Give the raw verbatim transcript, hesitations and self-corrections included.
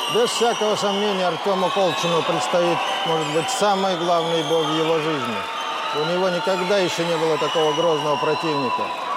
Без всякого сомнения, Артему Колчину предстоит, может быть, самый главный бой в его жизни. У него никогда еще не было такого грозного противника.